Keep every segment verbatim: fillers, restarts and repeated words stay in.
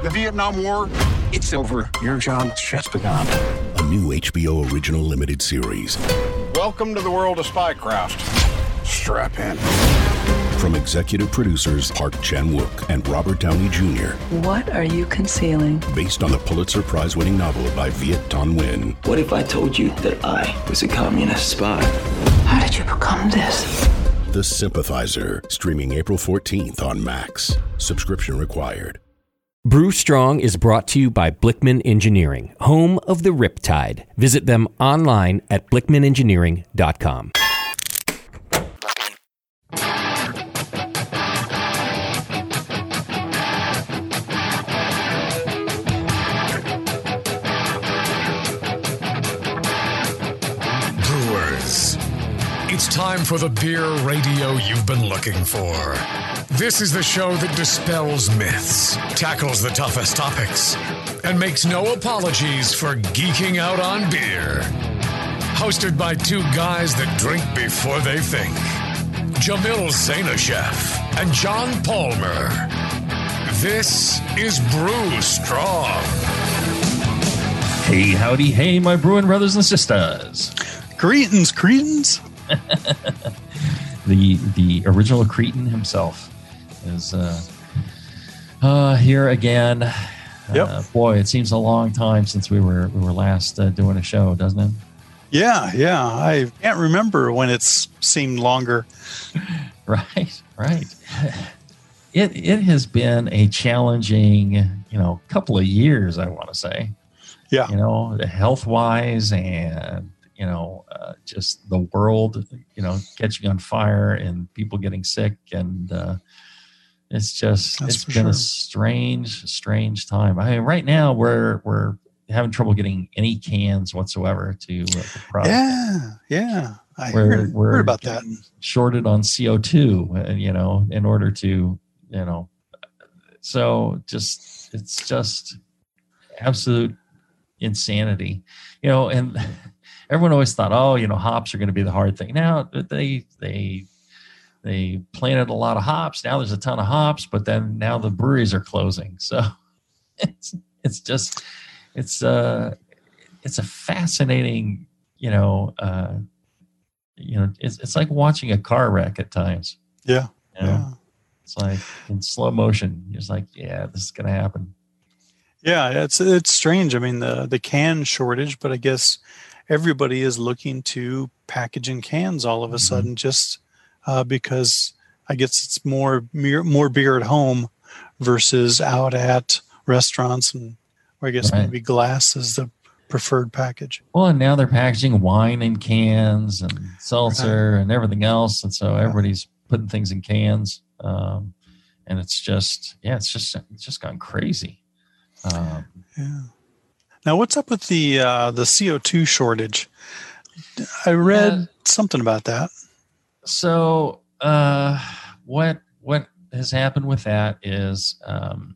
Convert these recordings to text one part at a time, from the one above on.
The Vietnam War, it's over. Your job's just begun. A new H B O original limited series. Welcome to the world of spycraft. Strap in. From executive producers Park Chan-wook and Robert Downey Junior What are you concealing? Based on the Pulitzer Prize-winning novel by Viet Thanh Nguyen. What if I told you that I was a communist spy? How did you become this? The Sympathizer, streaming April fourteenth on Max. Subscription required. Brew Strong is brought to you by Blickman Engineering, home of the Riptide. Visit them online at blickman engineering dot com. Brewers, it's time for the beer radio you've been looking for. This is the show that dispels myths, tackles the toughest topics, and makes no apologies for geeking out on beer. Hosted by two guys that drink before they think, Jamil Zainasheff and John Palmer. This is Brew Strong. Hey, howdy, hey, my brewing brothers and sisters. Greetings, Cretans. the the original Cretan himself is uh, uh, here again. Yep. Uh, boy, it seems a long time since we were we were last uh, doing a show, doesn't it? Yeah, yeah. I can't remember when it's seemed longer. Right, right. It it has been a challenging, you know, couple of years, I want to say. Yeah. You know, health wise and you know, uh, just the world, you know, catching on fire and people getting sick. And uh, it's just, That's it's been sure. a strange, strange time. I mean, right now we're, we're having trouble getting any cans whatsoever to uh, the product. Yeah, yeah. I We're, heard, we're heard about that. shorted on C O two, uh, you know, in order to, you know, so just, it's just absolute insanity, you know, and everyone always thought, oh, you know, hops are going to be the hard thing. Now they they they planted a lot of hops. Now there's a ton of hops, but then now the breweries are closing. So it's it's just it's uh it's a fascinating, you know, uh, you know, it's it's like watching a car wreck at times. Yeah, You know? yeah, It's like in slow motion. You're just like, yeah, this is going to happen. yeah. It's it's strange. I mean, the the can shortage, but I guess everybody is looking to package in cans all of a sudden, just uh, because I guess it's more more beer at home versus out at restaurants, and or I guess Right. maybe glass is the preferred package. Well, and now they're packaging wine in cans and seltzer and everything else, and so everybody's putting things in cans, um, and it's just, yeah, it's just it's just gone crazy. Um, Yeah. Now, what's up with the uh, the C O two shortage? I read Yeah. something about that. so, uh, what what has happened with that is um,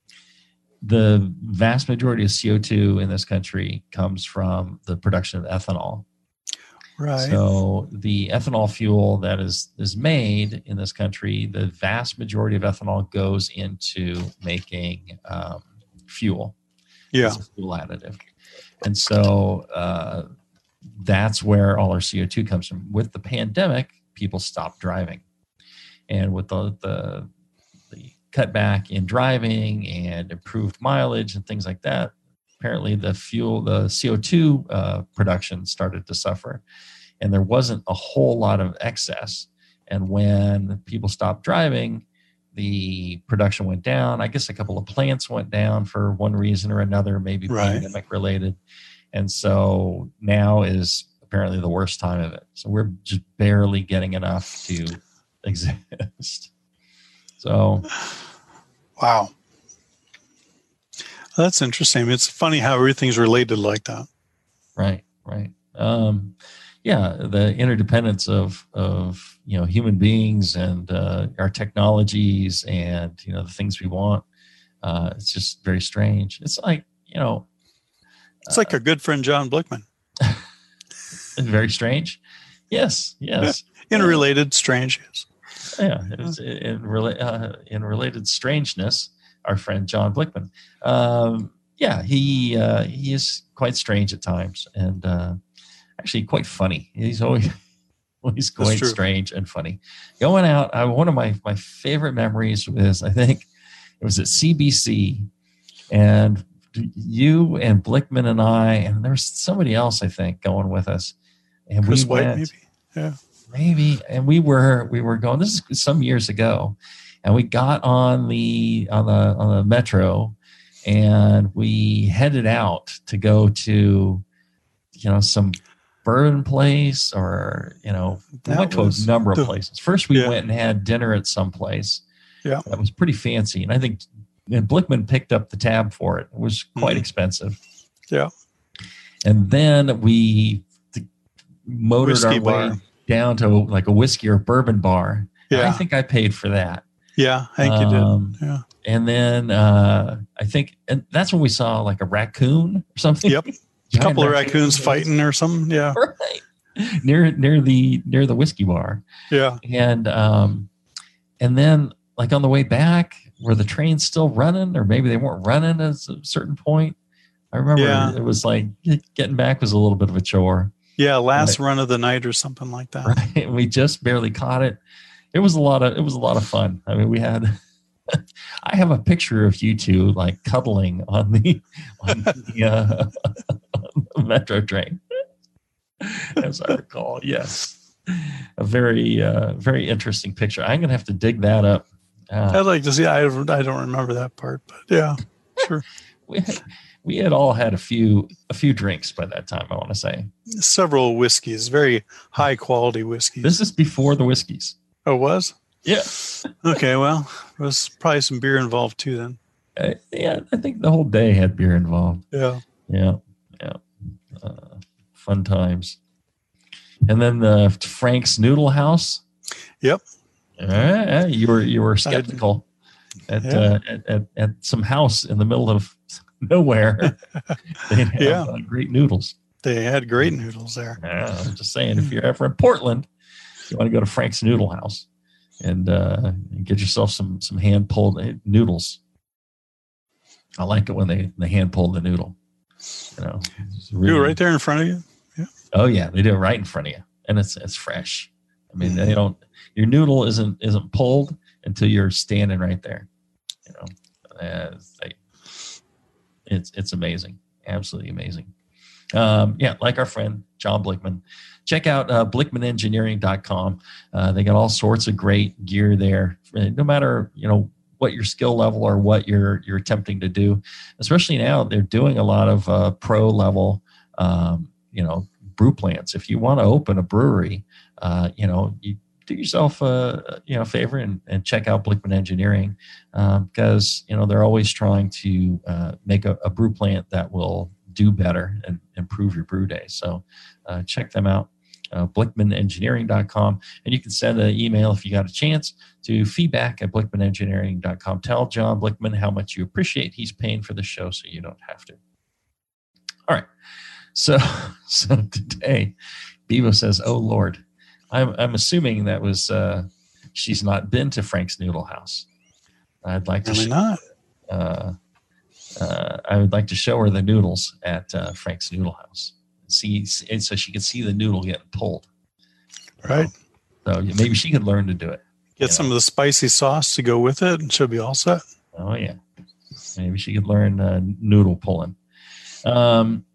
the vast majority of C O two in this country comes from the production of ethanol. Right. So the ethanol fuel that is is made in this country, the vast majority of ethanol goes into making um, fuel. yeah. It's a fuel additive. And so uh, that's where all our C O two comes from. With the pandemic, people stopped driving. And with the, the, the cutback in driving and improved mileage and things like that, apparently the fuel, the C O two uh, production started to suffer. And there wasn't a whole lot of excess. And when people stopped driving, the production went down. I guess a couple of plants went down for one reason or another, maybe Right. pandemic related. And so now is apparently the worst time of it. So we're just barely getting enough to exist. So, Wow. That's interesting. It's funny how everything's related like that. right, right. Um, yeah, the interdependence of of you know human beings and uh, our technologies and you know the things we want. Uh, it's just very strange. It's like you know, It's like our good friend John Blickman. very strange. Yes, yes. Interrelated, strange. Yes. Yeah, it was in rela- uh, in related strangeness. our friend John Blickman. Um, yeah, he uh, he is quite strange at times, and uh, actually quite funny. He's always always quite strange and funny. Going out, I, one of my my favorite memories was, I think it was at C B C, and you and Blickman and I, and there was somebody else, I think, going with us. And Chris we White, went, maybe. Yeah. Maybe. And we were we were going, this is some years ago. And we got on the on the on the metro, and we headed out to go to, you know, some bourbon place, or, you know, we That went to was a number of the- places. First we yeah. went and had dinner at some place. Yeah. That was pretty fancy. And I think and Blickman picked up the tab for it. It was quite Mhm. expensive. Yeah. And then we th- motored Whiskey our way bar. down to like a whiskey or bourbon bar. And I Yeah. think I paid for that. Yeah. I think Um, you did. Yeah. And then uh, I think, and that's when we saw like a raccoon or something. Yep. A couple of raccoons fighting or something. Yeah. Right. Near near the near the whiskey bar. Yeah. And um, and then like on the way back, were the trains still running, or maybe they weren't running at a certain point? I remember Yeah. it was like getting back was a little bit of a chore. Yeah. Last Right. run of the night or something like that. Right. We just barely caught it. It was a lot of it was a lot of fun. I mean, we had I have a picture of you two like cuddling on the on the, uh, on the metro train, as I recall. Yes, a very uh, very interesting picture. I'm gonna have to dig that up. Uh, I'd like to see. I, I don't remember that part, but yeah, sure. we had, we had all had a few a few drinks by that time. I want to say Several whiskeys, very high quality whiskeys. this is before the whiskeys. oh, it was? Yeah. Okay, well, there was probably some beer involved too then. Uh, yeah, I think the whole day had beer involved. Yeah. Yeah, yeah. Uh, fun times. And then the Frank's Noodle House. Yep. Uh, you were you were skeptical at, Yeah. uh, at, at at some house in the middle of nowhere. They have Yeah. uh, great noodles. They had great noodles there. Yeah, I'm just saying, if you're ever in Portland, you want to go to Frank's Noodle House and uh, get yourself some some hand pulled noodles. I like it when they they hand pull the noodle. You know, it's You really- were right there in front of you? Yeah. Oh yeah, they do it right in front of you, and it's it's fresh. I mean, they don't. Your noodle isn't isn't pulled until you're standing right there. You know, uh, it's, like, it's it's amazing, absolutely amazing. Um, yeah, like our friend John Blickman. Check out uh, blickman engineering dot com. Uh, they got all sorts of great gear there. No matter you know what your skill level or what you're you're attempting to do, especially now they're doing a lot of uh, pro level. Um, you know, brew plants. If you want to open a brewery, uh, you know, you do yourself a you know favor and, and check out Blickman Engineering um, because you know they're always trying to uh, make a, a brew plant that will do better and improve your brew day. So uh, check them out, uh, blickman engineering dot com, and you can send an email if you got a chance to feedback at blickman engineering dot com. Tell John Blickman how much you appreciate he's paying for the show, so you don't have to. All right. So, so today, Bevo says, "Oh Lord," I'm I'm assuming that was uh, she's not been to Frank's Noodle House. I'd like to Really sh- not. Uh, uh, I would like to show her the noodles at uh, Frank's Noodle House. See, and so she can see the noodle getting pulled. Right. So maybe she could learn to do it. Get some of the spicy sauce to go with it, and she'll be all set. Oh yeah, maybe she could learn uh, noodle pulling. Um.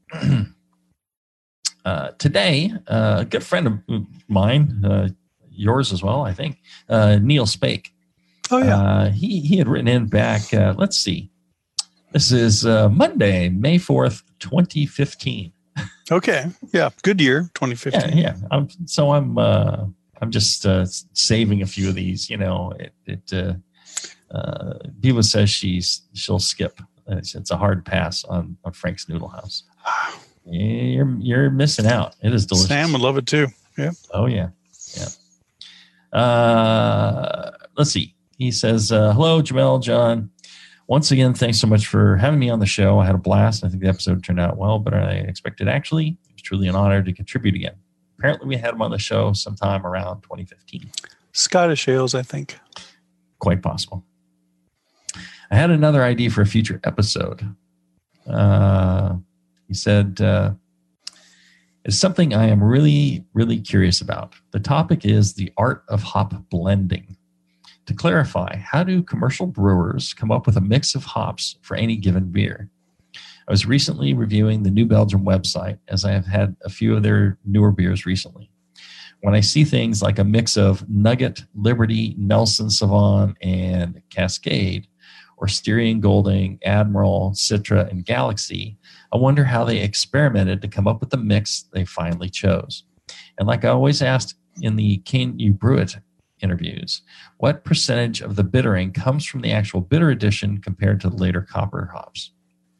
Uh, today, uh, a good friend of mine, uh, yours as well, I think, uh, Neil Spake. Oh yeah, uh, he he had written in back. Uh, let's see, this is uh, Monday, May fourth, twenty fifteen. Okay, yeah, good year, twenty fifteen. Yeah, yeah. I'm, so I'm uh, I'm just uh, saving a few of these. You know, it. it uh, uh, Diva says she's she'll skip. It's, it's a hard pass on on Frank's Noodle House. You're you're missing out. It is delicious. Sam would love it too. Yeah. Oh yeah, yeah. Uh, let's see. He says, uh, "Hello, Jamel, John. Once again, thanks so much for having me on the show. I had a blast. I think the episode turned out well, better than I expected. Actually, it was truly an honor to contribute again. Apparently, we had him on the show sometime around twenty fifteen. Scottish ales, I think. Quite possible. I had another idea for a future episode. Uh, he said, uh, it's something I am really, really curious about. The topic is the art of hop blending. To clarify, how do commercial brewers come up with a mix of hops for any given beer? I was recently reviewing the New Belgium website, as I have had a few of their newer beers recently. When I see things like a mix of Nugget, Liberty, Nelson Sauvin, and Cascade, or Styrian Golding, Admiral, Citra, and Galaxy, I wonder how they experimented to come up with the mix they finally chose. And like I always asked in the Can You Brew It interviews, what percentage of the bittering comes from the actual bitter addition compared to the later copper hops?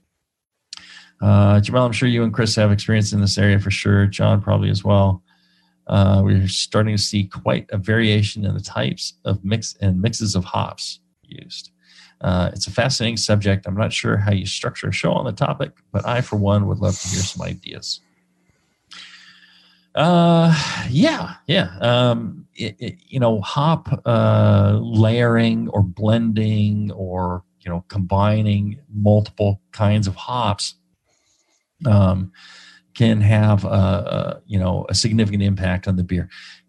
Uh, Jamal, I'm sure you and Chris have experience in this area for sure. John probably as well. Uh, we're starting to see quite a variation in the types of mix and mixes of hops used. Uh, it's a fascinating subject. I'm not sure how you structure a show on the topic, but I, for one, would love to hear some ideas. Uh, yeah, yeah. Um, it, it, you know, hop uh, layering or blending or, you know, combining multiple kinds of hops um, can have, a, a, you know, a significant impact on the beer.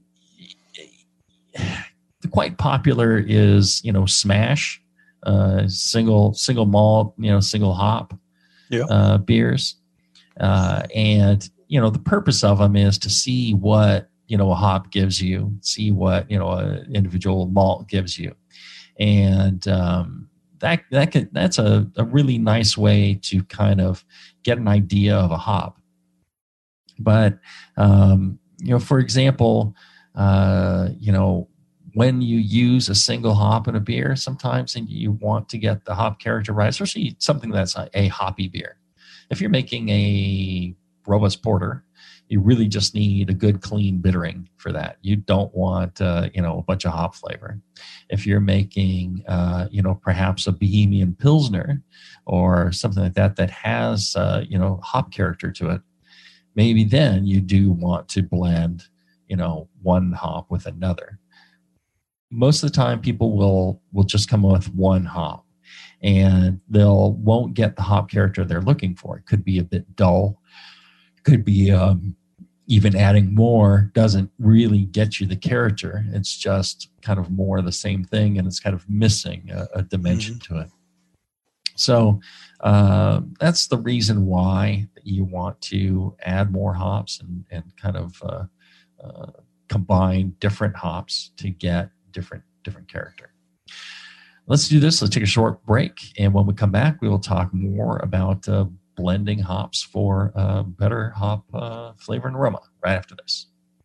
The quite popular is, you know, Smash, uh, single single malt, you know, single hop yeah. uh, beers, uh, and you know, the purpose of them is to see what, you know, a hop gives you, see what, you know, an individual malt gives you. And um, that that can, that's a, a really nice way to kind of get an idea of a hop. But, um, you know, for example, uh, you know, when you use a single hop in a beer, sometimes and you want to get the hop character right, especially something that's a, a hoppy beer. If you're making a robust porter, you really just need a good clean bittering for that. You don't want uh, you know, a bunch of hop flavor. If you're making uh, you know, perhaps a Bohemian Pilsner or something like that that has uh, you know, hop character to it, maybe then you do want to blend, you know, one hop with another. Most of the time people will will just come with one hop and they'll won't get the hop character they're looking for. It could be a bit dull. Could be um, even adding more doesn't really get you the character. It's just kind of more of the same thing, and it's kind of missing a, a dimension mm-hmm. to it. So uh, that's the reason why you want to add more hops and, and kind of uh, uh, combine different hops to get different different character. Let's do this. Let's take a short break, and when we come back, we will talk more about uh, blending hops for uh, better hop uh, flavor and aroma right after this.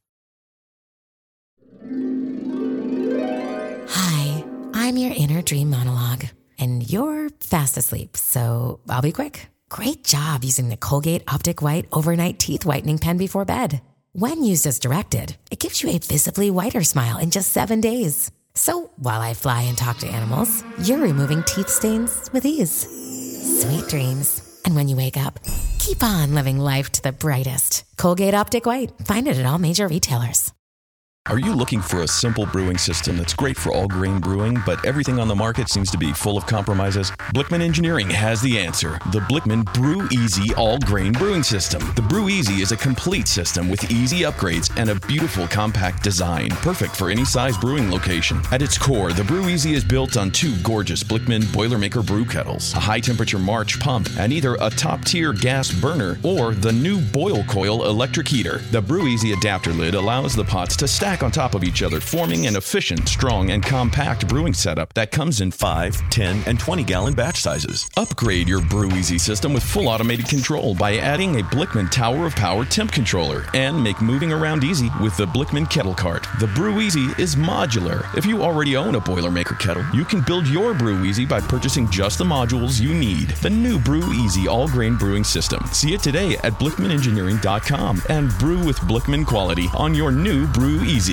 Hi, I'm your inner dream monologue, and you're fast asleep, so I'll be quick. Great job using the Colgate Optic White Overnight Teeth Whitening Pen before bed. When used as directed, it gives you a visibly whiter smile in just seven days. So while I fly and talk to animals, you're removing teeth stains with ease. Sweet dreams. And when you wake up, keep on living life to the brightest. Colgate Optic White. Find it at all major retailers. Are you looking for a simple brewing system that's great for all grain brewing, but everything on the market seems to be full of compromises? Blickman Engineering has the answer. The Blickman Brew Easy All Grain Brewing System. The Brew Easy is a complete system with easy upgrades and a beautiful compact design, perfect for any size brewing location. At its core, the Brew Easy is built on two gorgeous Blickman Boilermaker brew kettles, a high-temperature March pump, and either a top-tier gas burner or the new Boil Coil electric heater. The Brew Easy adapter lid allows the pots to stack on top of each other, forming an efficient, strong, and compact brewing setup that comes in five, ten, and twenty gallon batch sizes. Upgrade your Brew Easy system with full automated control by adding a Blickman Tower of Power temp controller, and make moving around easy with the Blickman Kettle Cart. The Brew Easy is modular. If you already own a Boilermaker kettle, you can build your Brew Easy by purchasing just the modules you need. The new Brew Easy All Grain Brewing System. See it today at blickman engineering dot com and brew with Blickman quality on your new Brew Easy.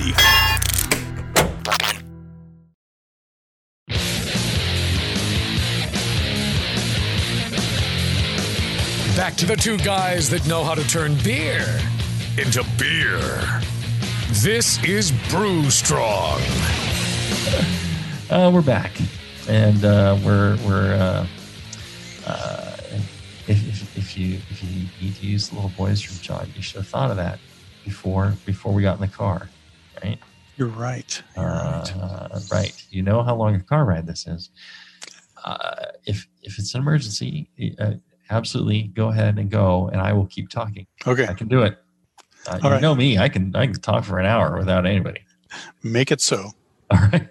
Back to the two guys that know how to turn beer into beer. This is Brew Strong. Uh, we're back. and uh, we're we're uh, uh, if, if if you if you need to use the little voice from John, you should have thought of that before before we got in the car, right? You're right. You're uh, right. right. You know how long a car ride this is. Uh, if if it's an emergency, uh, absolutely go ahead and go, and I will keep talking. Okay, I can do it. Uh, you right. know me. I can I can talk for an hour without anybody. Make it so. All right.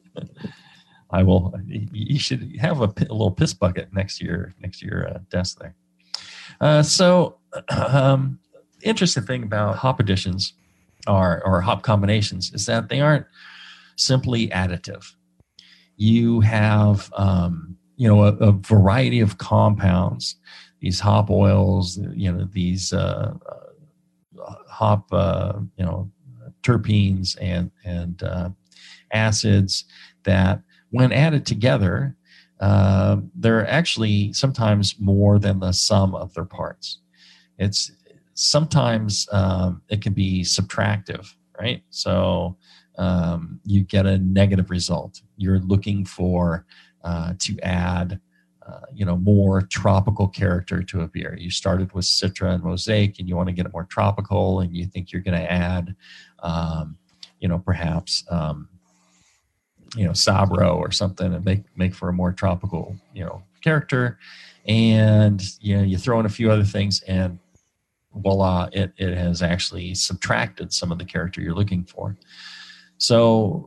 I will. You should have a, a little piss bucket next to your next to your uh, desk there. Uh, so, um, interesting thing about hop additions or or hop combinations is that they aren't simply additive. You have um, you know a, a variety of compounds, these hop oils, you know these uh, uh, hop uh, you know terpenes and and uh, acids that, when added together, uh, they're actually sometimes more than the sum of their parts. It's sometimes um, it can be subtractive, right? So um, you get a negative result. You're looking for uh, to add, uh, you know, more tropical character to a beer. You started with Citra and Mosaic, and you want to get it more tropical, and you think you're going to add, um, you know, perhaps. Um, you know, Sabro or something, and make make for a more tropical, you know, character. And, you know, you throw in a few other things, and voila, it, it has actually subtracted some of the character you're looking for. So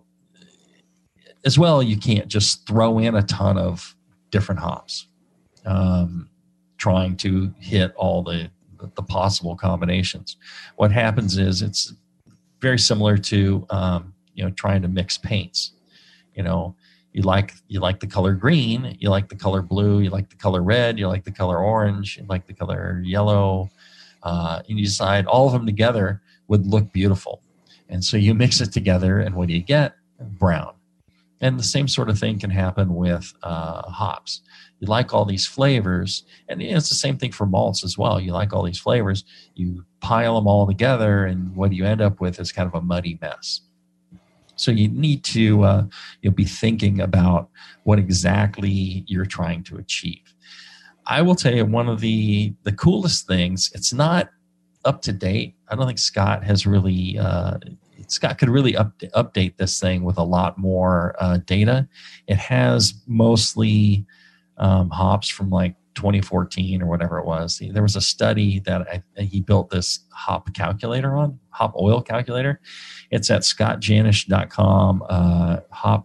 as well, you can't just throw in a ton of different hops, um, trying to hit all the, the possible combinations. What happens is it's very similar to, um, you know, trying to mix paints. You know, you like you like the color green, you like the color blue, you like the color red, you like the color orange, you like the color yellow, uh, and you decide all of them together would look beautiful. And so you mix it together, and what do you get? Brown. And the same sort of thing can happen with uh, hops. You like all these flavors, and you know, it's the same thing for malts as well. You like all these flavors, you pile them all together, and what you end up with is kind of a muddy mess. So you need to uh, you'll be thinking about what exactly you're trying to achieve. I will tell you one of the the coolest things. It's not up to date. I don't think Scott has really. Uh, Scott could really up, update this thing with a lot more uh, data. It has mostly um, hops from like twenty fourteen or whatever it was. There was a study that I, he built this hop calculator on, hop oil calculator. It's at scott janish dot com, uh,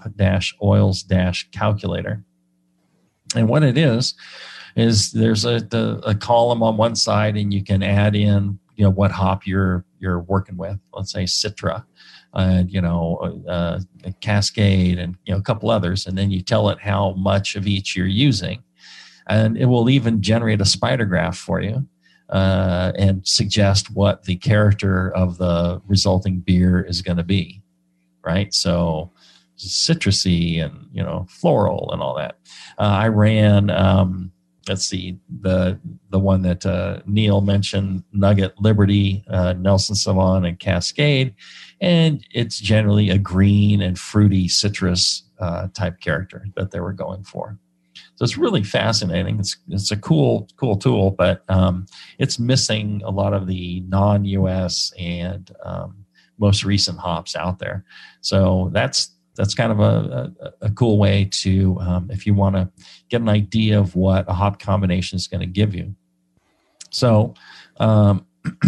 hop-oils-calculator. And what it is, is there's a, the, a column on one side, and you can add in, you know, what hop you're you're working with. Let's say Citra, and you know, uh, Cascade, and you know, a couple others, and then you tell it how much of each you're using. And it will even generate a spider graph for you uh, and suggest what the character of the resulting beer is going to be, right? So citrusy and, you know, floral and all that. Uh, I ran, um, let's see, the the one that uh, Neil mentioned, Nugget, Liberty, uh, Nelson Sauvin, and Cascade. And it's generally a green and fruity citrus uh, type character that they were going for. So it's really fascinating. It's it's a cool cool tool, but um, it's missing a lot of the non-U S and um, most recent hops out there. So that's that's kind of a, a, a cool way to, um, if you want to get an idea of what a hop combination is going to give you. So um,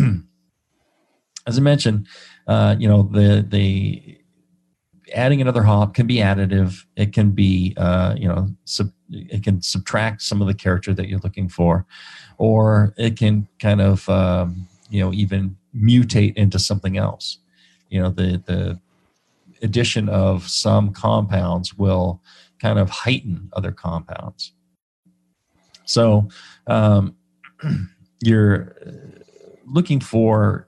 as I mentioned, uh, you know, the the adding another hop can be additive. It can be, uh, you know, sub, it can subtract some of the character that you're looking for, or it can kind of, um, you know, even mutate into something else. You know, the the addition of some compounds will kind of heighten other compounds. So um, you're looking for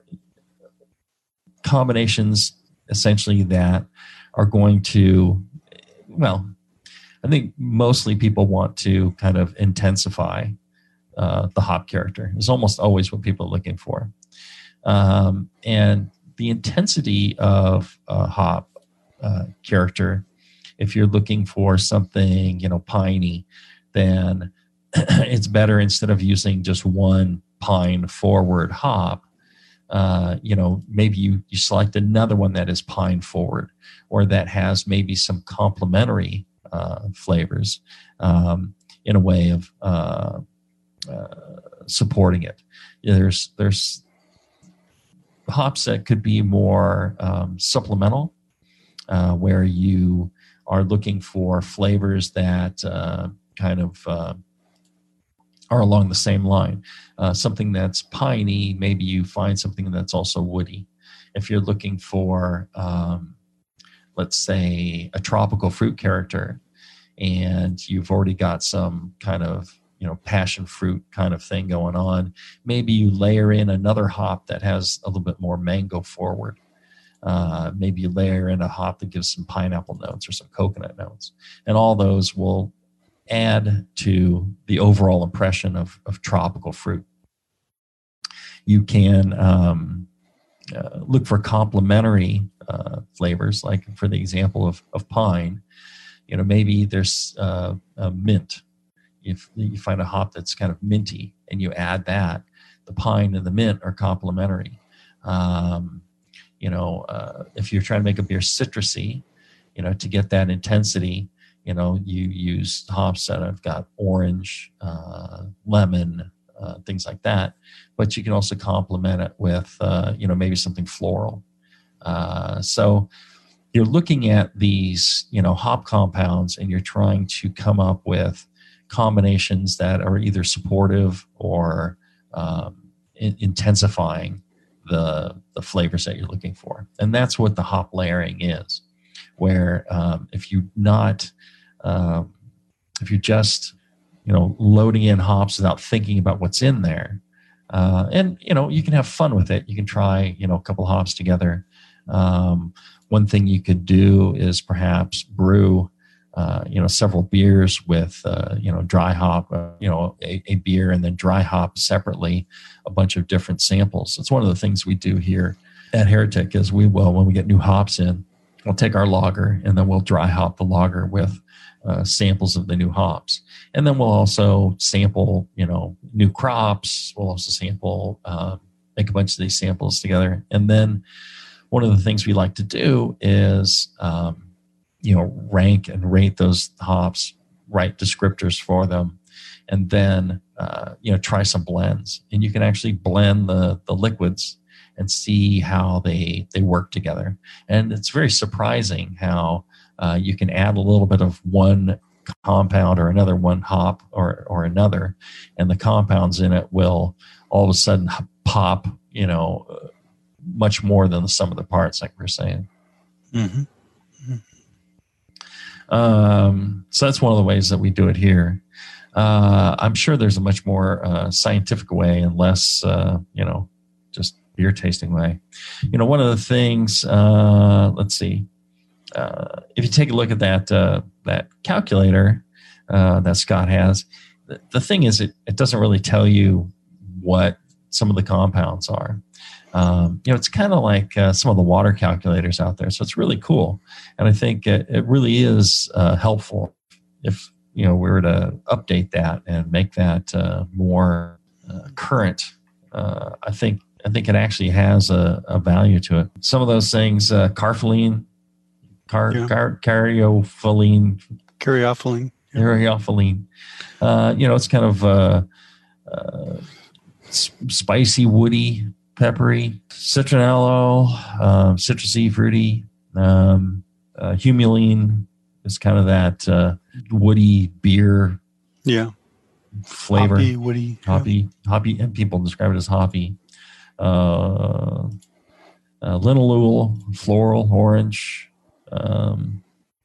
combinations essentially that are going to, well, I think mostly people want to kind of intensify uh, the hop character. It's almost always what people are looking for. Um, and the intensity of uh, hop uh, character if you're looking for something, you know, piney, then it's better, instead of using just one pine forward hop, uh, you know, maybe you, you select another one that is pine forward, or that has maybe some complementary uh, flavors um, in a way of uh, uh, supporting it. There's there's hops that could be more um, supplemental, uh, where you are looking for flavors that uh, kind of uh, are along the same line. Uh, something that's piney, maybe you find something that's also woody. If you're looking for, um, let's say, a tropical fruit character, and you've already got some kind of, you know, passion fruit kind of thing going on, maybe you layer in another hop that has a little bit more mango forward. Uh, maybe you layer in a hop that gives some pineapple notes or some coconut notes. And all those will add to the overall impression of, of tropical fruit. You can um, uh, look for complementary uh, flavors, like for the example of, of pine. You know, maybe there's uh, a mint. If you find a hop that's kind of minty and you add that, the pine and the mint are complementary. Um, you know, uh, if you're trying to make a beer citrusy, you know, to get that intensity, you know, you use hops that have got orange, uh, lemon, uh, things like that. But you can also complement it with, uh, you know, maybe something floral. Uh, so you're looking at these, you know, hop compounds, and you're trying to come up with combinations that are either supportive or um, in- intensifying the the flavors that you're looking for. And that's what the hop layering is, where um, if you're not, um, if you're just, you know, loading in hops without thinking about what's in there, uh, and, you know, you can have fun with it. You can try, you know, a couple hops together. Um, one thing you could do is perhaps brew Uh, you know, several beers with, uh, you know, dry hop, uh, you know, a, a beer, and then dry hop separately, a bunch of different samples. It's one of the things we do here at Heretic is we will, when we get new hops in, we'll take our lager and then we'll dry hop the lager with uh, samples of the new hops. And then we'll also sample, you know, new crops. We'll also sample, uh, make a bunch of these samples together. And then one of the things we like to do is, um, you know, rank and rate those hops, write descriptors for them, and then, uh, you know, try some blends. And you can actually blend the the liquids and see how they, they work together. And it's very surprising how uh, you can add a little bit of one compound or another, one hop or, or another, and the compounds in it will all of a sudden pop, you know, much more than the sum of the parts, like we're saying. Mm-hmm. Um, so that's one of the ways that we do it here. Uh, I'm sure there's a much more uh, scientific way and less, uh, you know, just beer tasting way. You know, one of the things, uh, let's see, uh, if you take a look at that uh, that calculator uh, that Scott has, the, the thing is it, it doesn't really tell you what some of the compounds are. Um, you know, it's kind of like uh, some of the water calculators out there. So it's really cool. And I think it, it really is uh, helpful if, you know, we were to update that and make that uh, more uh, current. Uh, I think I think it actually has a, a value to it. Some of those things, uh, carpholine, car, yeah. car, caryophyllene, Caryophyllene. Yeah. caryophyllene. Uh, you know, it's kind of uh, uh, spicy, woody, peppery, citronello, uh, citrusy, fruity. Um, uh, humulene is kind of that uh, woody beer yeah. flavor. Hoppy, woody. Hoppy, yeah. hoppy, and people describe it as hoppy. Uh, uh, linalool, floral, orange. Um,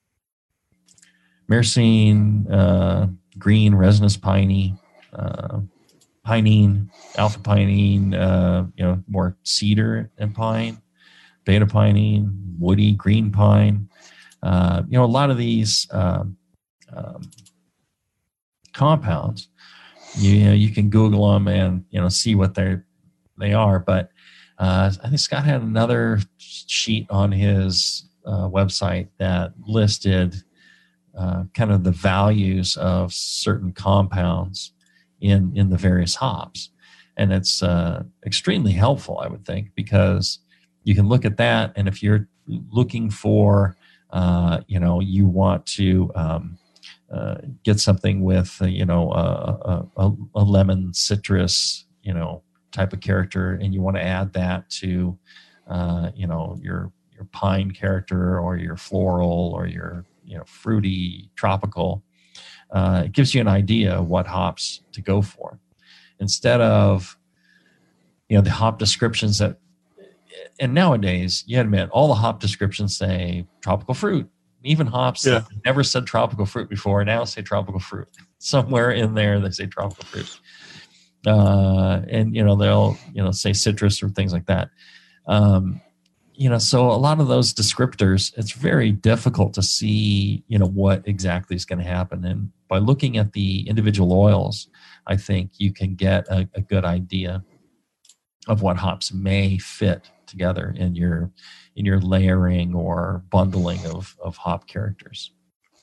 myrcene, uh, green, resinous, piney. Uh, pinene, alpha pinene, uh, you know, more cedar and pine, beta pinene, woody, green pine. Uh, you know, a lot of these um, um, compounds, you, you know, you can Google them and, you know, see what they're, they are. But uh, I think Scott had another sheet on his uh, website that listed uh, kind of the values of certain compounds in in the various hops. And it's uh, extremely helpful, I would think, because you can look at that, and if you're looking for, uh, you know, you want to um, uh, get something with, uh, you know, a, a, a lemon citrus, you know, type of character, and you want to add that to, uh, you know, your your pine character or your floral or your, you know, fruity tropical, uh, it gives you an idea of what hops to go for. Instead of, you know, the hop descriptions that, and nowadays, you admit, all the hop descriptions say tropical fruit. Even hops yeah. that never said tropical fruit before now say tropical fruit. Somewhere in there, they say tropical fruit. Uh, and, you know, they'll, you know, say citrus or things like that. Um, you know, so a lot of those descriptors, it's very difficult to see, you know, what exactly is going to happen. And by looking at the individual oils, I think you can get a, a good idea of what hops may fit together in your in your layering or bundling of of hop characters.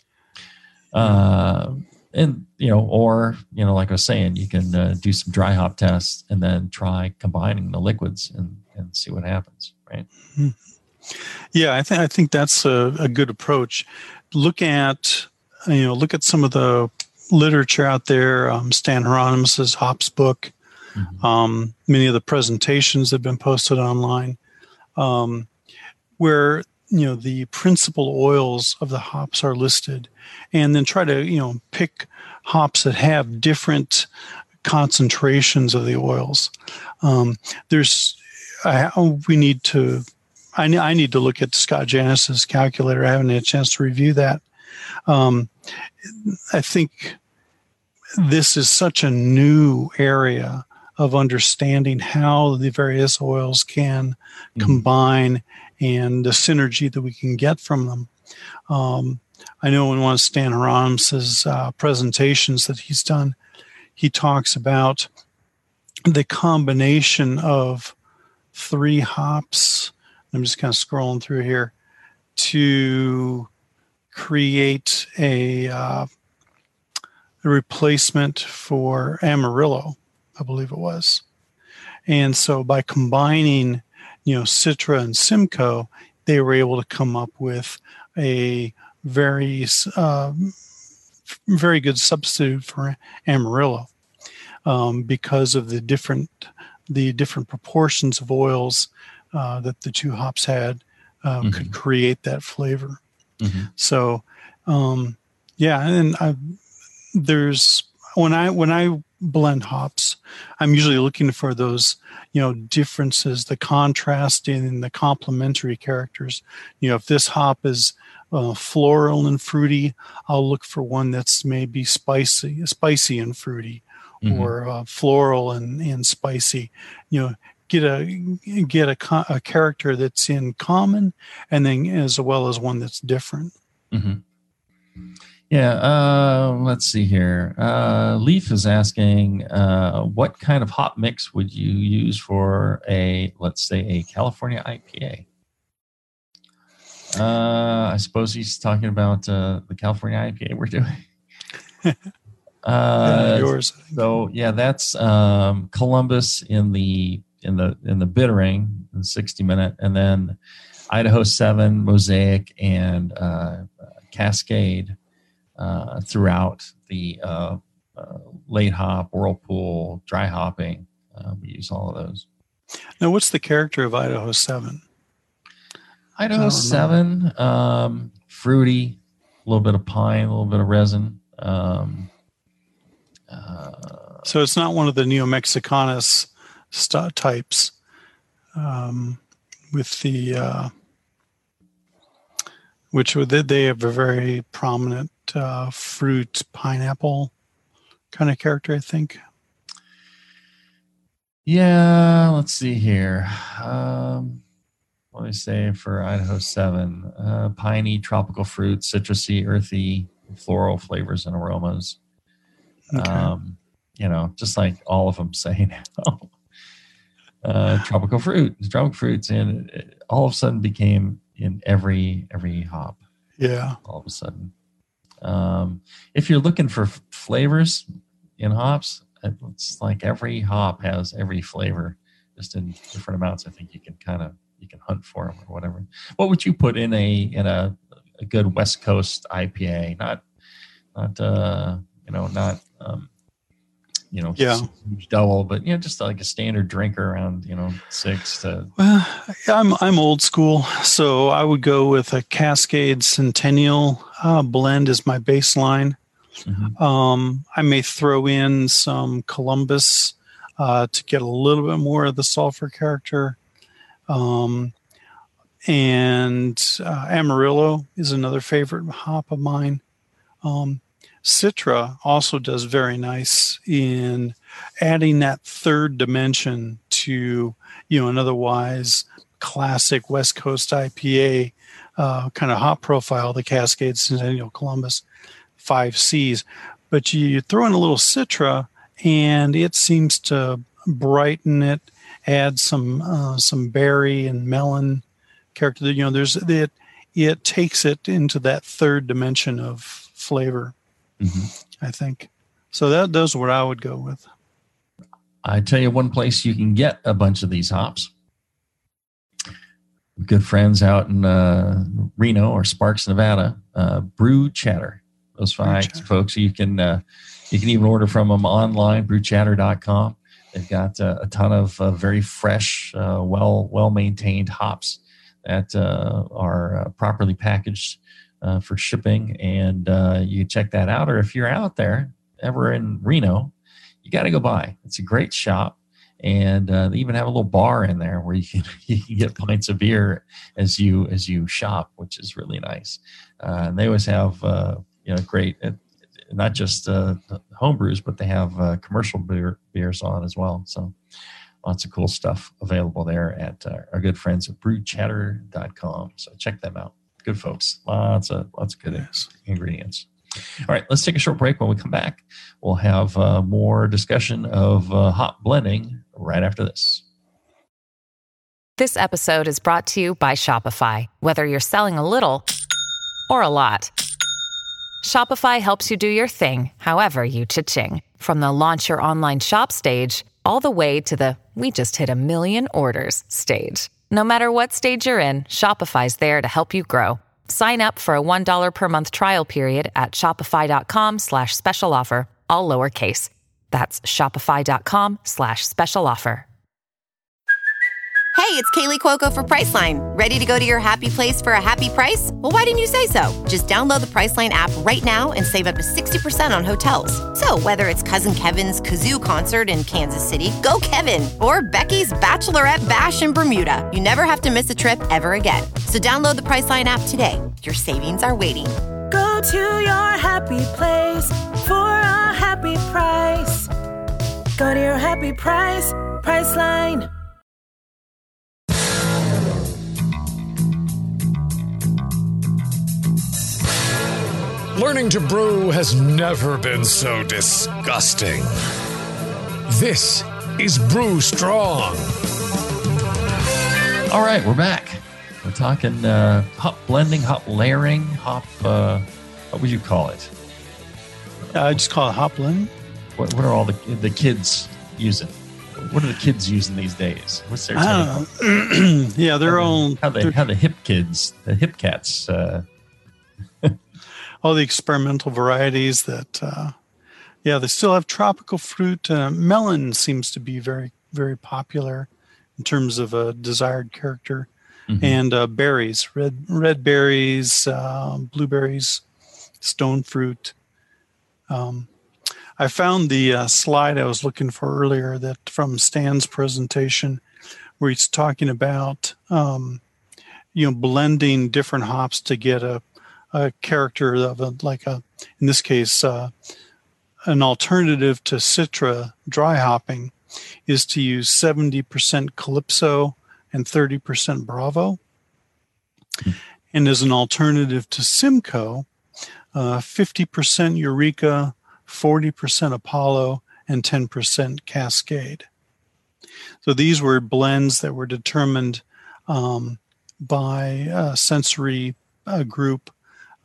Uh, and you know, or you know, like I was saying, you can uh, do some dry hop tests and then try combining the liquids and and see what happens. Right? Yeah, I think I think that's a, a good approach. Look at you know look at some of the literature out there. Um, Stan Hieronymus's Hops book. Mm-hmm. Um, many of the presentations that have been posted online, um, where you know the principal oils of the hops are listed, and then try to you know pick hops that have different concentrations of the oils. Um, there's I, we need to I, I need to look at Scott Janis's calculator. I haven't had a chance to review that. Um, I think this is such a new area of understanding how the various oils can mm-hmm. combine and the synergy that we can get from them. Um, I know in one of Stan Hieronymus's uh, presentations that he's done, he talks about the combination of three hops. I'm just kind of scrolling through here to create a, uh, a replacement for Amarillo, I believe it was. And so by combining, you know, Citra and Simcoe, they were able to come up with a very, uh, very good substitute for Amarillo um, because of the different, the different proportions of oils uh, that the two hops had uh, mm-hmm. could create that flavor. Mm-hmm. So, um, yeah, and I, there's when I when I blend hops, I'm usually looking for those, you know, differences, the contrast in the complementary characters. You know, if this hop is uh, floral and fruity, I'll look for one that's maybe spicy, spicy and fruity, mm-hmm. or uh, floral and, and spicy. You know, get a get a, a character that's in common, and then as well as one that's different. Mm-hmm. Yeah, uh, let's see here. Uh, Leaf is asking, uh, what kind of hop mix would you use for a, let's say, a California I P A? Uh, I suppose he's talking about uh, the California I P A we're doing. uh, yeah, yours. So yeah, that's um, Columbus in the in the in the bittering, in sixty minute, and then Idaho seven, Mosaic, and uh, Cascade. Uh, throughout the uh, uh, late hop, whirlpool, dry hopping. Uh, we use all of those. Now, what's the character of Idaho seven? Idaho seven, um, fruity, a little bit of pine, a little bit of resin. Um, uh, so it's not one of the Neo-Mexicanos st- types um, with the, uh, which would they, they have a very prominent Uh, fruit, pineapple kind of character, I think. Yeah, let's see here. Um, what do I say for Idaho seven? Uh, piney, tropical fruit, citrusy, earthy, floral flavors and aromas. Okay. Um, you know, just like all of them say now. uh, tropical fruit, tropical fruits, and it all of a sudden became in every every hop. Yeah. All of a sudden. Um, if you're looking for f- flavors in hops, it's like every hop has every flavor, just in different amounts. I think you can kind of you can hunt for them or whatever. What would you put in a in a, a good West Coast I P A? Not not uh, you know not um, you know yeah. huge double, but you know just like a standard drinker around you know six to. Well, I'm I'm old school, so I would go with a Cascade Centennial uh, blend as my baseline. Mm-hmm. Um, I may throw in some Columbus uh, to get a little bit more of the sulfur character. Um, and uh, Amarillo is another favorite hop of mine. Um, Citra also does very nice in adding that third dimension to, you know, an otherwise classic West Coast I P A uh, kind of hop profile, the Cascade Centennial Columbus. Five C's, but you, you throw in a little Citra and it seems to brighten it, add some uh, some berry and melon character. You know, there's it it takes it into that third dimension of flavor. Mm-hmm. I think so. That those are what I would go with. I tell you, one place you can get a bunch of these hops. Good friends out in uh, Reno or Sparks, Nevada, uh, Brew Chatter. Those five folks, you can uh, you can even order from them online, brew chatter dot com. They've got uh, a ton of uh, very fresh, uh, well well maintained hops that uh, are uh, properly packaged uh, for shipping, and uh, you can check that out. Or if you're out there ever in Reno, you got to go by. It's a great shop, and uh, they even have a little bar in there where you can you can get pints of beer as you as you shop, which is really nice. Uh, and they always have. Uh, You know, great, uh, not just uh, home brews, but they have uh, commercial beer, beers on as well. So lots of cool stuff available there at uh, our good friends at brew chatter dot com. So check them out. Good folks. Lots of, lots of good yes. ingredients. All right, let's take a short break. When we come back, we'll have uh, more discussion of uh, hop blending right after this. This episode is brought to you by Shopify. Whether you're selling a little or a lot, Shopify helps you do your thing, however you cha-ching. From the launch your online shop stage, all the way to the we just hit a million orders stage. No matter what stage you're in, Shopify's there to help you grow. Sign up for a one dollar per month trial period at shopify.com slash special offer, all lowercase. That's shopify.com slash special offer. Hey, it's Kaylee Cuoco for Priceline. Ready to go to your happy place for a happy price? Well, why didn't you say so? Just download the Priceline app right now and save up to sixty percent on hotels. So whether it's Cousin Kevin's Kazoo Concert in Kansas City, go Kevin, or Becky's Bachelorette Bash in Bermuda, you never have to miss a trip ever again. So download the Priceline app today. Your savings are waiting. Go to your happy place for a happy price. Go to your happy price, Priceline. Learning to brew has never been so disgusting. This is Brew Strong. All right, we're back. We're talking uh, hop blending, hop layering, hop, uh, what would you call it? Uh, I just call it hop blending. What, what are all the the kids using? What are the kids using these days? What's their I don't know. Yeah, they're all... How the, how the hip kids, the hip cats... Uh, all the experimental varieties that, uh, yeah, they still have tropical fruit. Uh, melon seems to be very, very popular in terms of a desired character. Mm-hmm. And uh, berries, red red berries, uh, blueberries, stone fruit. Um, I found the uh, slide I was looking for earlier that from Stan's presentation where he's talking about, um, you know, blending different hops to get a a character of a, like a, in this case, uh, an alternative to Citra dry hopping is to use seventy percent Calypso and thirty percent Bravo. And as an alternative to Simcoe, uh, fifty percent Eureka, forty percent Apollo, and ten percent Cascade. So these were blends that were determined um, by a sensory uh, group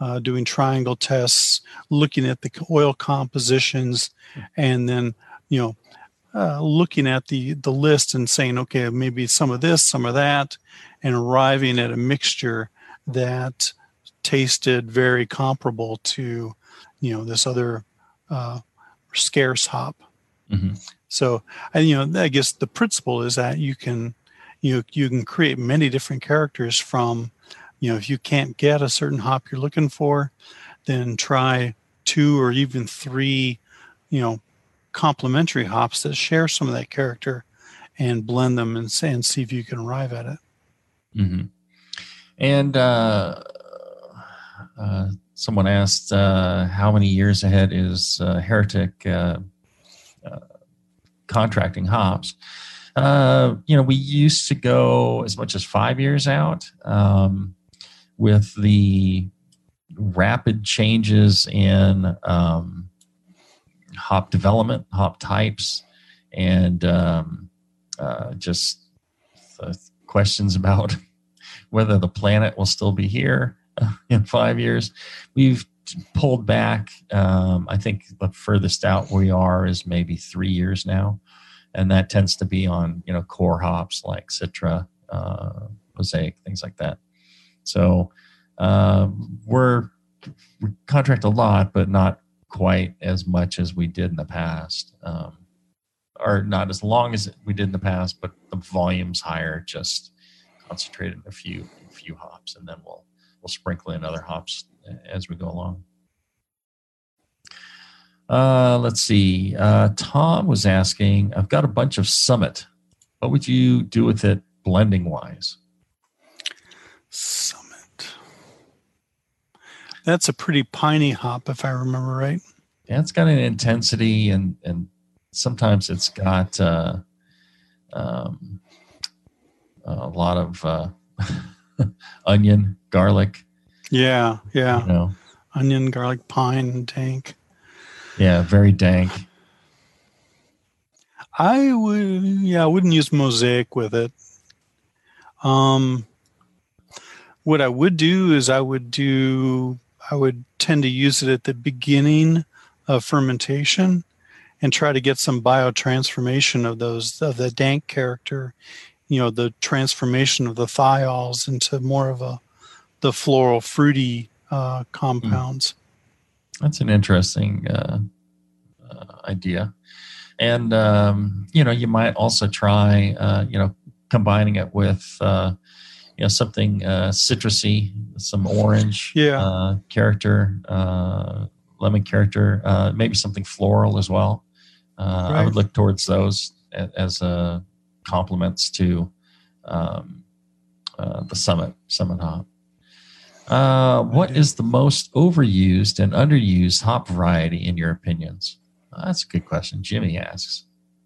uh, doing triangle tests, looking at the oil compositions, and then, you know, uh, looking at the, the list and saying, okay, maybe some of this, some of that, and arriving at a mixture that tasted very comparable to, you know, this other uh, scarce hop. Mm-hmm. So, and, you know, I guess the principle is that you can, you you can create many different characters from, you know, if you can't get a certain hop you're looking for, then try two or even three, you know, complementary hops that share some of that character, and blend them and, and see if you can arrive at it. Mm-hmm. And uh, uh, someone asked, uh, how many years ahead is uh, Heretic uh, uh, contracting hops? Uh, you know, we used to go as much as five years out. Um, with the rapid changes in um, hop development, hop types, and um, uh, just the questions about whether the planet will still be here in five years, we've pulled back. Um, I think the furthest out we are is maybe three years now. And that tends to be on, you know, core hops like Citra, uh, Mosaic, things like that. So um, we're we contract a lot, but not quite as much as we did in the past, um, or not as long as we did in the past. But the volume's higher, just concentrated in a few a few hops, and then we'll we'll sprinkle in other hops as we go along. Uh, let's see. Uh, Tom was asking, I've got a bunch of Summit. What would you do with it blending wise? Summit. That's a pretty piney hop, if I remember right. Yeah, it's got an intensity, and, and sometimes it's got uh, um, a lot of uh, onion, garlic. Yeah, yeah. You know. Onion, garlic, pine, and dank. Yeah, very dank. I would, yeah, I wouldn't use Mosaic with it. Um, what I would do is I would do, I would tend to use it at the beginning of fermentation and try to get some biotransformation of those, of the dank character, you know, the transformation of the thiols into more of a, the floral, fruity uh, compounds. Mm. That's an interesting uh, uh, idea. And, um, you know, you might also try, uh, you know, combining it with, uh, you know, something uh, citrusy, some orange yeah. uh, character, uh, lemon character, uh, maybe something floral as well. Uh, right. I would look towards those as, as uh, complements to um, uh, the Summit, Summit hop. Uh, what is the most overused and underused hop variety in your opinions? Uh, that's a good question. Jimmy asks.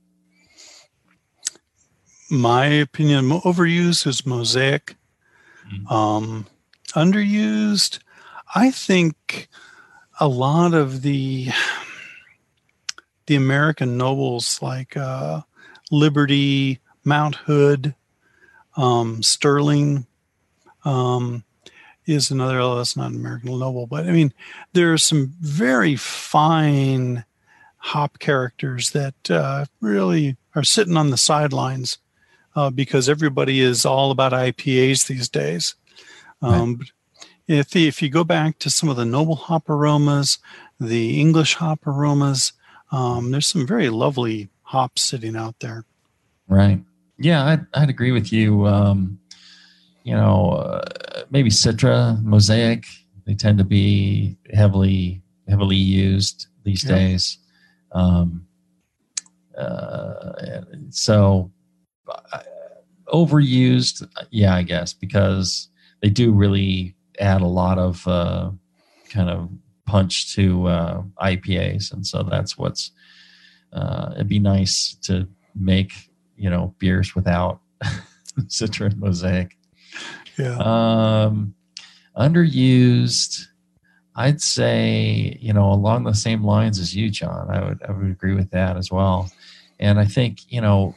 My opinion, overused is Mosaic. Mm-hmm. Um, underused, I think a lot of the the American nobles like uh, Liberty, Mount Hood, um, Sterling, um, is another, oh, that's not an American noble, but I mean, there are some very fine hop characters that uh, really are sitting on the sidelines uh, because everybody is all about I P As these days. Um, right. if, if you go back to some of the noble hop aromas, the English hop aromas, um, there's some very lovely hops sitting out there. Right. Yeah, I'd, I'd agree with you. Um, You know, uh, maybe Citra, Mosaic, they tend to be heavily heavily used these yep. days. Um, uh, so uh, overused, yeah, I guess, because they do really add a lot of uh, kind of punch to uh, I P As, and so that's what's. Uh, it'd be nice to make, you know, beers without Citra and Mosaic. Yeah. Um, underused, I'd say, you know, along the same lines as you, John. I would I would agree with that as well. And I think, you know,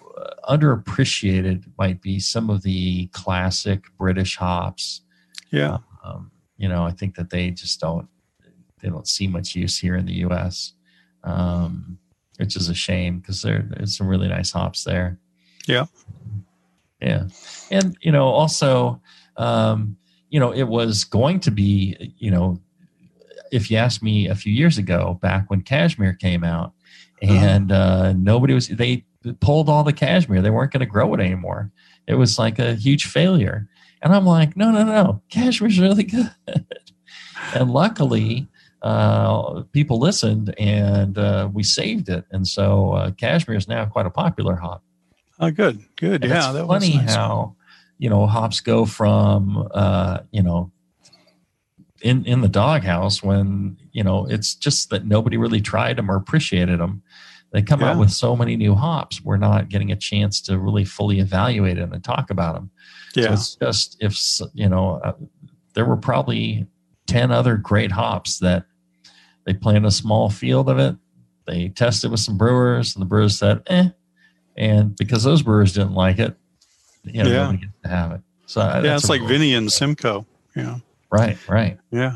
underappreciated might be some of the classic British hops. Yeah. Um, you know, I think that they just don't they don't see much use here in the U S, um, which is a shame because there there's some really nice hops there. Yeah, yeah, and you know, also, um, you know, it was going to be, you know, if you asked me a few years ago, back when Cashmere came out, and uh, nobody was they pulled all the Cashmere, they weren't going to grow it anymore. It was like a huge failure. And I'm like, no, no, no, Cashmere's really good. And luckily, uh, people listened, and uh, we saved it. And so uh, Cashmere is now quite a popular hop. Oh, good, good. And yeah, it's that funny was nice. how, you know, hops go from, uh, you know, in, in the doghouse when, you know, it's just that nobody really tried them or appreciated them. They come Yeah. out with so many new hops, we're not getting a chance to really fully evaluate them and talk about them. Yeah. So it's just, if, you know, uh, there were probably ten other great hops that they planted a small field of it. They tested with some brewers, and the brewers said, eh. And because those brewers didn't like it, you know, Yeah. nobody gets to have it. So uh, Yeah, that's it's a like real- Vinny and Simcoe. Yeah, Right, right. yeah,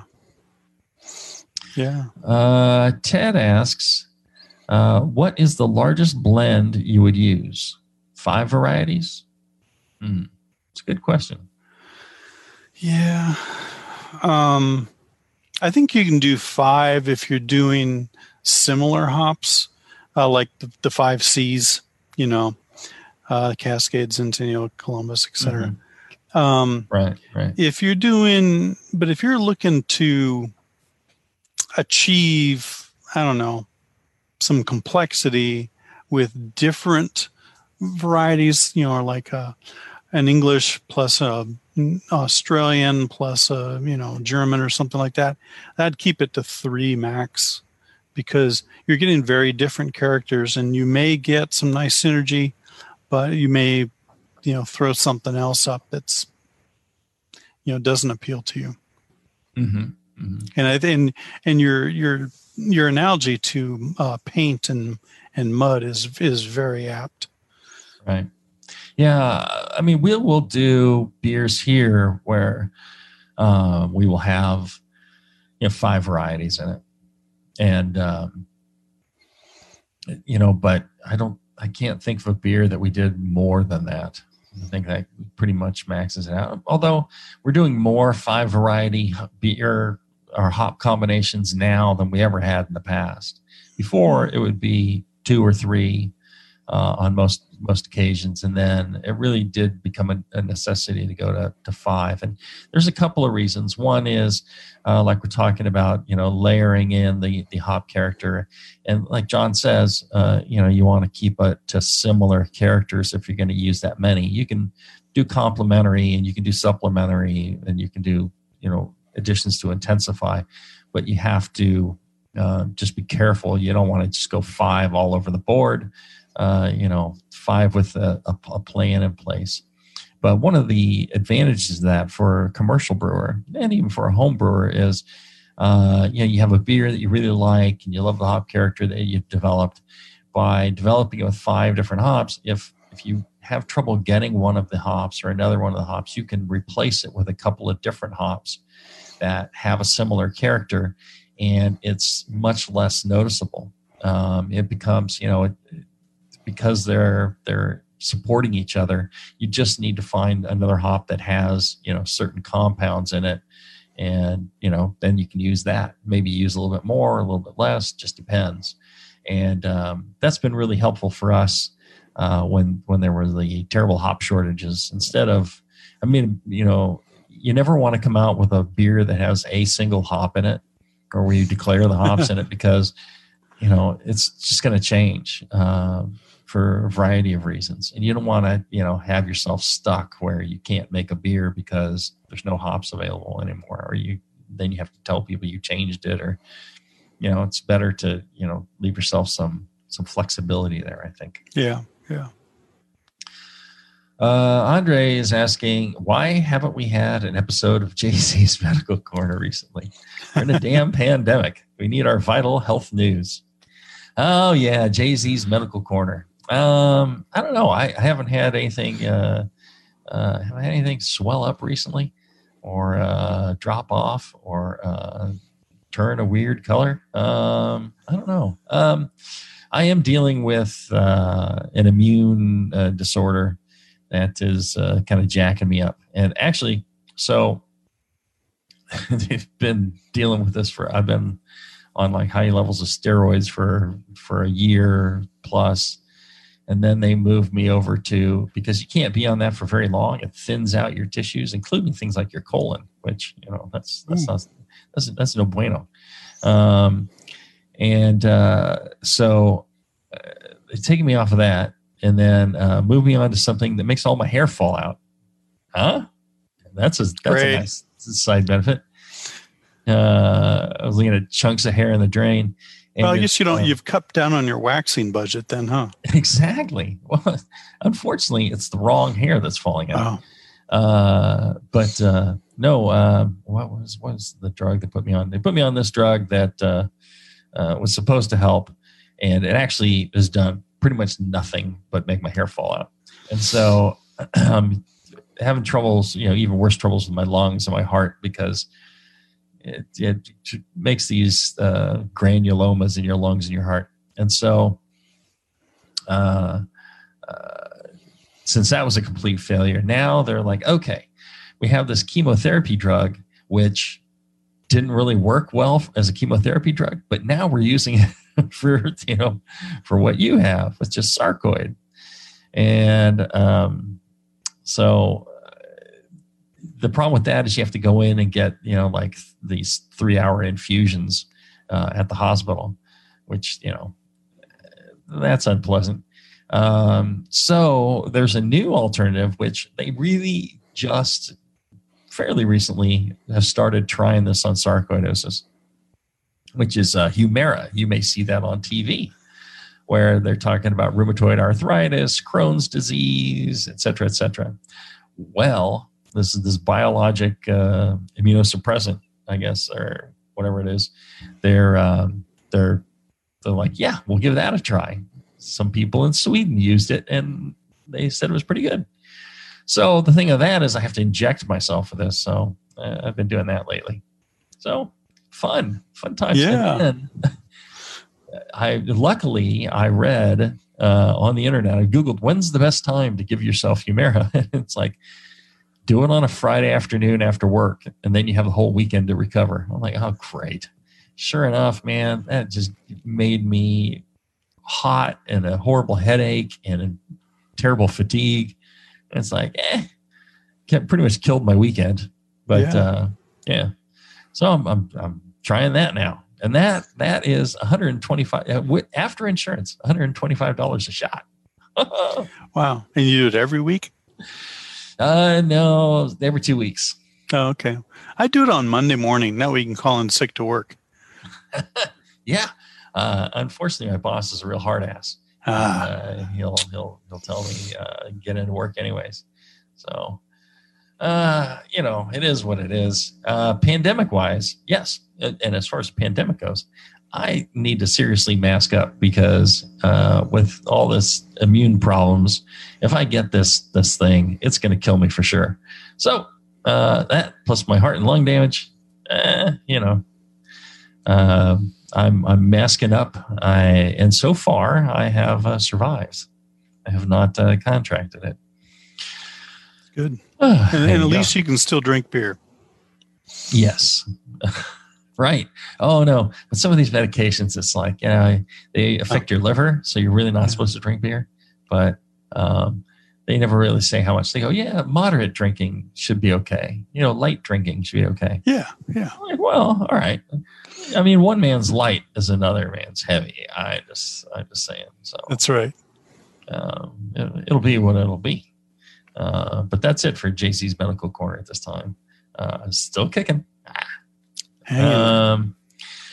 yeah. Uh, Ted asks, uh, what is the largest blend you would use? Five varieties? Hmm. It's a good question. Yeah. Um, I think you can do five if you're doing similar hops, uh, like the, the five C's, you know, uh, Cascade, Centennial, Columbus, et cetera. Mm-hmm. Um, right, right. If you're doing, but if you're looking to achieve, I don't know, some complexity with different varieties, you know, or like a, an English plus a Australian plus a, you know, German or something like that, I'd keep it to three max, because you're getting very different characters, and you may get some nice synergy, but you may, you know, throw something else up that's, you know, doesn't appeal to you. Mm-hmm. Mm-hmm. And I think, and your your your analogy to uh, paint and and mud is is very apt. Right. Yeah. I mean, we'll we'll do beers here where um, we will have, you know, five varieties in it, and um, you know, but I don't, I can't think of a beer that we did more than that. I think that pretty much maxes it out. Although we're doing more five variety beer or hop combinations now than we ever had in the past. Before, it would be two or three uh, on most most occasions, and then it really did become a, a necessity to go to, to five. And there's a couple of reasons. One is, uh, like we're talking about, you know, layering in the the hop character, and like John says, uh, you know, you want to keep it to similar characters if you're going to use that many. You can do complementary, and you can do supplementary, and you can do, you know, additions to intensify, but you have to uh, just be careful. You don't want to just go five all over the board. Uh, you know, five with a, a, a plan in place. But one of the advantages of that for a commercial brewer, and even for a home brewer, is uh, you know, you have a beer that you really like and you love the hop character that you've developed. By developing it with five different hops, if if you have trouble getting one of the hops or another one of the hops, you can replace it with a couple of different hops that have a similar character, and it's much less noticeable. Um, it becomes, you know, it, because they're they're supporting each other, you just need to find another hop that has, you know, certain compounds in it, and, you know, then you can use that. Maybe use a little bit more, a little bit less, just depends. And um, that's been really helpful for us uh, when when there were the terrible hop shortages. Instead of, I mean, you know, you never want to come out with a beer that has a single hop in it, or where you declare the hops in it, because, you know, it's just going to change uh, for a variety of reasons. And you don't want to, you know, have yourself stuck where you can't make a beer because there's no hops available anymore, or you then you have to tell people you changed it, or, you know, it's better to, you know, leave yourself some some flexibility there, I think. Yeah, yeah. Uh, Andre is asking, why haven't we had an episode of J C's Medical Corner recently? We're in a damn pandemic. We need our vital health news. Oh, yeah, J Z's Medical Corner. Um, I don't know. I, I haven't had anything uh, uh, have I had anything swell up recently. or uh, drop off or uh, turn a weird color. Um, I don't know. Um, I am dealing with uh, an immune uh, disorder that is uh, kind of jacking me up. And actually, so they've been dealing with this for, I've been on like high levels of steroids for, for a year plus. And then they moved me over to, because you can't be on that for very long. It thins out your tissues, including things like your colon, which, you know, that's, that's mm. not, that's, that's no bueno. Um, and uh, so uh, they're taking me off of that and then uh, move me on to something that makes all my hair fall out. Huh? That's a, that's Great. a nice side benefit. Uh, I was looking at chunks of hair in the drain. Well, I guess you don't, uh, you've cut down on your waxing budget then, huh? Exactly. Well, unfortunately, it's the wrong hair that's falling out. Oh. Uh, but uh, no, uh, what was what was the drug they put me on? They put me on this drug that uh, uh, was supposed to help, and it actually has done pretty much nothing but make my hair fall out. And so I'm having troubles, you know, even worse troubles with my lungs and my heart because It, it makes these uh, granulomas in your lungs and your heart. And so uh, uh, since that was a complete failure, now they're like, okay, we have this chemotherapy drug, which didn't really work well as a chemotherapy drug, but now we're using it for, you know, for what you have. It's just sarcoid. And um, so the problem with that is you have to go in and get, you know, like these three hour infusions uh, at the hospital, which, you know, that's unpleasant. Um, so there's a new alternative, which they really just fairly recently have started trying this on sarcoidosis, which is uh, Humira. You may see that on T V where they're talking about rheumatoid arthritis, Crohn's disease, et cetera, et cetera. Well, This is this biologic uh, immunosuppressant, I guess, or whatever it is. They're um, they're they're like, yeah, we'll give that a try. Some people in Sweden used it, and they said it was pretty good. So the thing of that is, I have to inject myself with this. So uh, I've been doing that lately. So fun, fun times. Yeah. And then, I luckily I read uh, on the internet. I googled when's the best time to give yourself Humira. It's like, do it on a Friday afternoon after work, and then you have the whole weekend to recover. I'm like, oh, great. Sure enough, man, that just made me hot and a horrible headache and a terrible fatigue. And it's like, eh, pretty much killed my weekend. But yeah, uh, yeah. So I'm, I'm I'm trying that now, and that that is one hundred twenty-five dollars after insurance, one hundred twenty-five dollars a shot. Wow! And you do it every week? Uh, no, every two weeks. Oh, okay. I do it on Monday morning. That way you can call in sick to work. Yeah. Uh, unfortunately, my boss is a real hard ass. Ah. Uh, he'll he'll he'll tell me uh, get into work anyways. So, uh, you know, it is what it is. Uh, pandemic wise, yes. And as far as pandemic goes, I need to seriously mask up because uh, with all this immune problems, if I get this this thing, it's going to kill me for sure. So uh, that plus my heart and lung damage, eh, you know, uh, I'm I'm masking up. I and so far I have uh, survived. I have not uh, contracted it. Good. Uh, and, and at least you can still drink beer. Yes. Right. Oh, no. But some of these medications, it's like, you know, they affect your liver. So you're really not supposed to drink beer. But um, they never really say how much. They go, yeah, moderate drinking should be okay. You know, light drinking should be okay. Yeah. Yeah. I'm like, well, all right. I mean, one man's light is another man's heavy. I just, I'm just saying. So that's right. Um, it, it'll be what it'll be. Uh, but that's it for J C's Medical Corner at this time. Uh, still kicking. Um,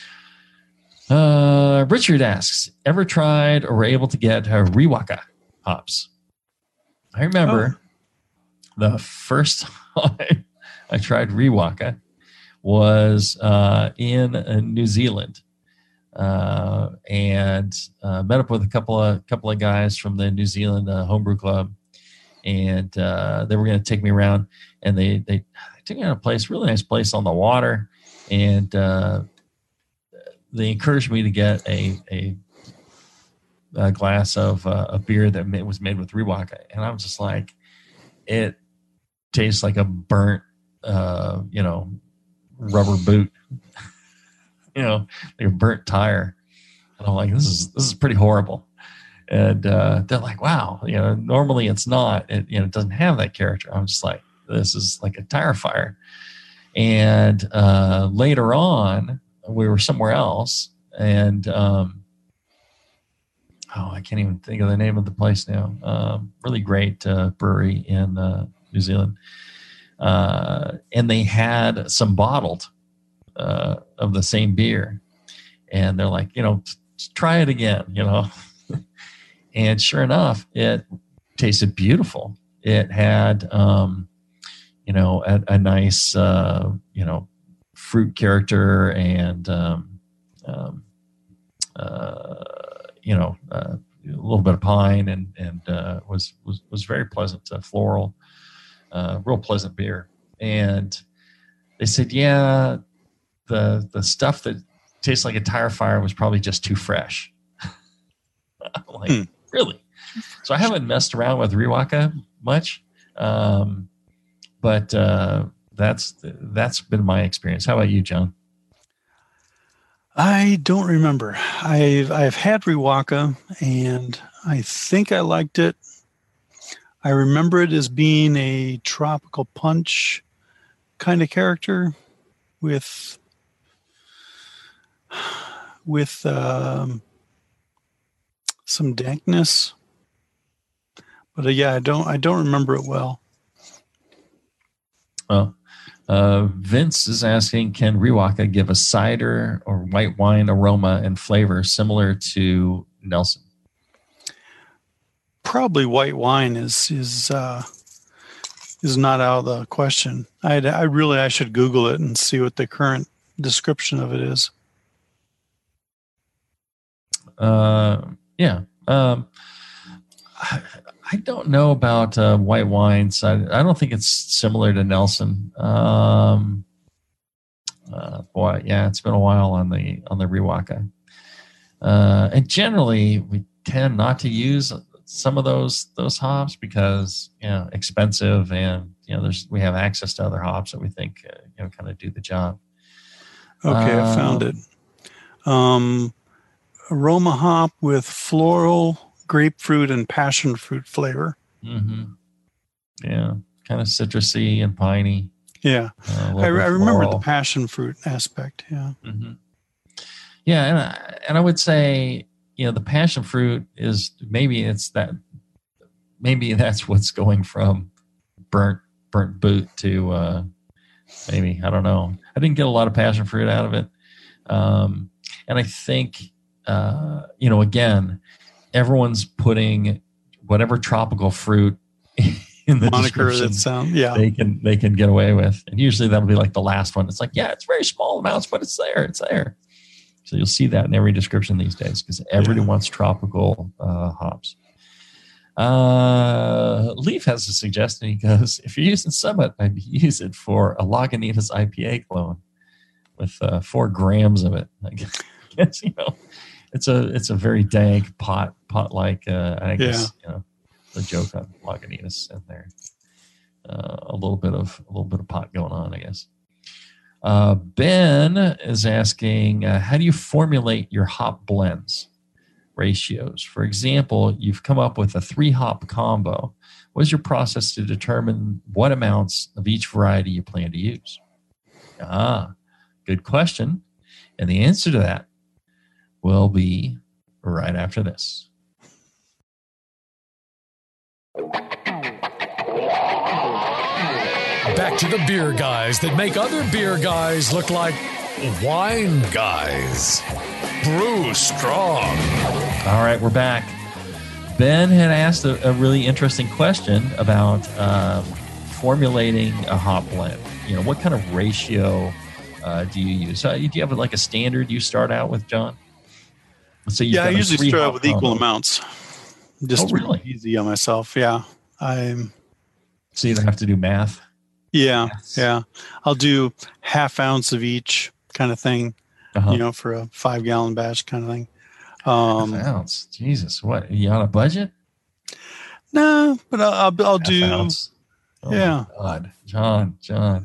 uh, Richard asks, ever tried or were able to get uh, Riwaka hops? I remember oh. the first time I tried Riwaka was uh, in uh, New Zealand, uh, and uh, met up with a couple of couple of guys from the New Zealand uh, homebrew club, and uh, they were going to take me around, and they, they they took me to a place, really nice place on the water, and uh, they encouraged me to get a a, a glass of uh, a beer that was made with Riwaka, and I was just like, it tastes like a burnt, uh, you know, rubber boot, you know, like a burnt tire, and I'm like, this is this is pretty horrible. And uh, they're like, wow, you know, normally it's not, it, you know, it doesn't have that character. I'm just like, this is like a tire fire. And uh, later on, we were somewhere else, and um, oh, I can't even think of the name of the place now. Um, really great uh, brewery in uh, New Zealand, uh, and they had some bottled uh, of the same beer, and they're like, you know, try it again, you know. And sure enough, it tasted beautiful. It had, um, you know, a, a nice, uh, you know, fruit character, and, um, um, uh, you know, uh, a little bit of pine, and and uh, was was was very pleasant, uh, floral, uh, real pleasant beer. And they said, yeah, the the stuff that tastes like a tire fire was probably just too fresh. I'm like, hmm. Really? So I haven't messed around with Riwaka much, um, but uh, that's that's been my experience. How about you, John? I don't remember. I've I've had Riwaka, and I think I liked it. I remember it as being a tropical punch kind of character with with. Um, some dankness, but uh, yeah, I don't, I don't remember it well. Well, uh, Vince is asking, can Riwaka give a cider or white wine aroma and flavor similar to Nelson? Probably white wine is is uh, is not out of the question. I I really I should Google it and see what the current description of it is. Uh. Yeah. Um, I, I don't know about uh, white wines. I, I don't think it's similar to Nelson. Um, uh, boy, yeah, it's been a while on the on the Riwaka. Uh, and generally, we tend not to use some of those those hops because, you know, expensive, and you know, there's we have access to other hops that we think uh, you know kind of do the job. Okay, uh, I found it. Um. Aroma hop with floral, grapefruit, and passion fruit flavor. Mm-hmm. Yeah, kind of citrusy and piney. Yeah, uh, I, I remember the passion fruit aspect. Yeah, mm-hmm. Yeah, and I, and I would say, you know, the passion fruit is maybe it's that maybe that's what's going from burnt burnt boot to uh, maybe I don't know. I didn't get a lot of passion fruit out of it, um, and I think. Uh, you know, again, everyone's putting whatever tropical fruit in the moniker that sound, yeah, they can they can get away with, and usually that'll be like the last one. It's like, yeah, it's very small amounts, but it's there, it's there. So you'll see that in every description these days because everybody yeah. wants tropical uh, hops. Uh, Leaf has a suggestion. He goes, if you're using Summit, I'd use it for a Lagunitas I P A clone with uh, four grams of it. I guess, you know. It's a it's a very dank pot pot like uh, I guess yeah. you know the joke on Lagunitas in there. Uh, a little bit of a little bit of pot going on, I guess. Uh, Ben is asking, uh, how do you formulate your hop blends ratios? For example, you've come up with a three hop combo. What is your process to determine what amounts of each variety you plan to use? Ah, good question. And the answer to that will be right after this. Back to the beer guys that make other beer guys look like wine guys. Brew strong. All right, we're back. Ben had asked a, a really interesting question about um, formulating a hop blend. You know, what kind of ratio uh, do you use? Uh, do you have like a standard you start out with, John? So yeah, I usually start out with combo. equal amounts. Just oh, really? easy on myself. Yeah. I'm. So you don't have to do math. Yeah, yes. yeah. I'll do half ounce of each kind of thing. Uh-huh. You know, for a five gallon batch kind of thing. Um, half ounce. Jesus, what? Are you on a budget? No, but I'll I'll, I'll do. Ounce. Oh yeah. My God, John, John.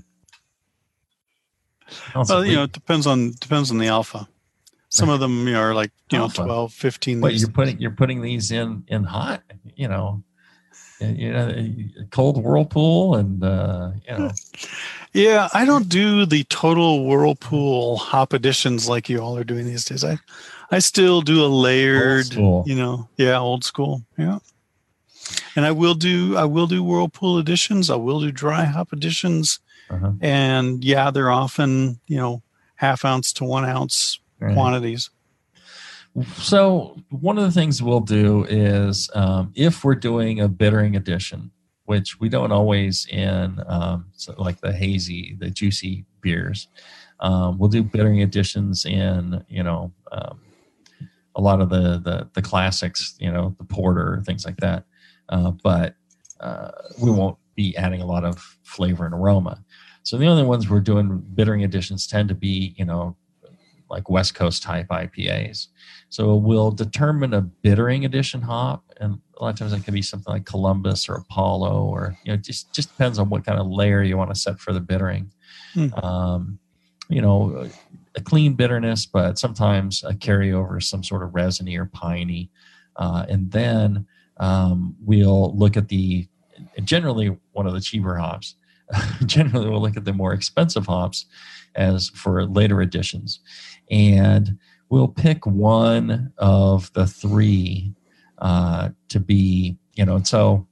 Well, you know, it depends on depends on the alpha. Some of them, you know, are like you alpha. know twelve, fifteen. Wait, you're putting you're putting these in in hot, you know, you know, cold whirlpool, and uh, you know. Yeah, I don't do the total whirlpool hop additions like you all are doing these days. I, I still do a layered, you know, yeah, old school, yeah. And I will do I will do whirlpool additions. I will do dry hop additions, uh-huh. and yeah, they're often you know half ounce to one ounce right. quantities. So one of the things we'll do is um, if we're doing a bittering addition, which we don't always in um, so like the hazy, the juicy beers, um, we'll do bittering additions in you know um, a lot of the, the the classics, you know, the porter, things like that. Uh, but uh, we won't be adding a lot of flavor and aroma. So the only ones we're doing bittering additions tend to be, you know, like West Coast type I P As. So we'll determine a bittering addition hop, and a lot of times it can be something like Columbus or Apollo, or you know, just just depends on what kind of layer you want to set for the bittering. Hmm. Um, you know, a clean bitterness, but sometimes a carryover, some sort of resiny or piney, uh, and then. Um, we'll look at the, generally one of the cheaper hops, generally we'll look at the more expensive hops as for later additions. And we'll pick one of the three uh, to be, you know, so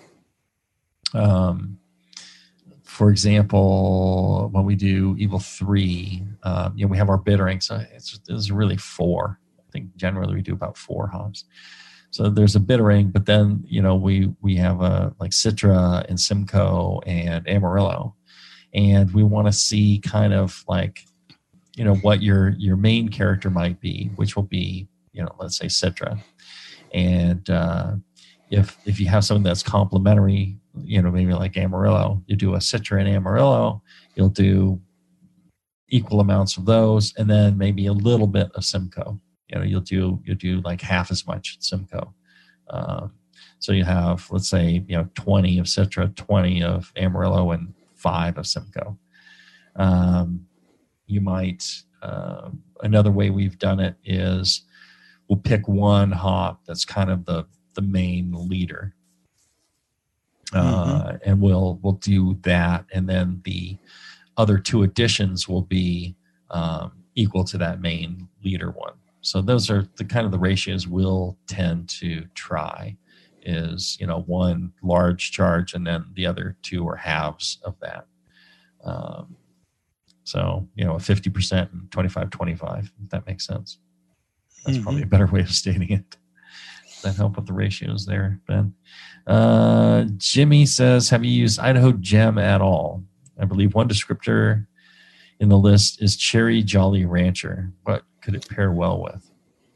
um, for example, when we do Evil three, um, you know, we have our bittering, so it's, it's really four. I think generally we do about four hops. So there's a bittering, but then, you know, we, we have a like Citra and Simcoe and Amarillo, and we want to see kind of like, you know, what your, your main character might be, which will be, you know, let's say Citra. And uh, if, if you have something that's complementary, you know, maybe like Amarillo, you do a Citra and Amarillo, you'll do equal amounts of those, and then maybe a little bit of Simcoe. You know, you'll do you'll do like half as much Simcoe. Um, so you have, let's say, you know, twenty of Citra, twenty of Amarillo, and five of Simcoe. Um, you might uh, another way we've done it is we'll pick one hop that's kind of the the main leader, uh, mm-hmm. and we'll we'll do that, and then the other two additions will be um, equal to that main leader one. So those are the kind of the ratios we'll tend to try is, you know, one large charge and then the other two are halves of that. Um, so, you know, a fifty percent and twenty-five twenty-five, if that makes sense. That's mm-hmm. probably a better way of stating it. Does that help with the ratios there, Ben? Uh, Jimmy says, have you used Idaho Gem at all? I believe one descriptor in the list is Cherry Jolly Rancher. What could it pair well with?